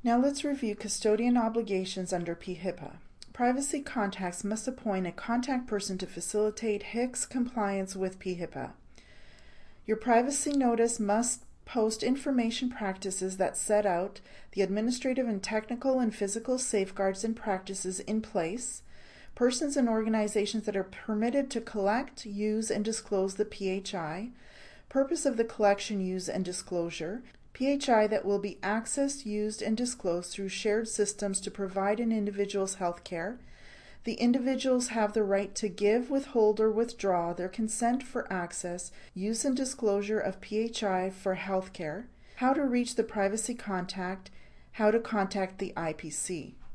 Now let's review custodian obligations under PHIPA. Privacy contacts must appoint a contact person to facilitate HICS compliance with PHIPA. Your privacy notice must post information practices that set out the administrative and technical and physical safeguards and practices in place, persons and organizations that are permitted to collect, use, and disclose the PHI, purpose of the collection, use, and disclosure, PHI that will be accessed, used, and disclosed through shared systems to provide an individual's health care. The individuals have the right to give, withhold, or withdraw their consent for access, use, and disclosure of PHI for health care, how to reach the privacy contact, how to contact the IPC.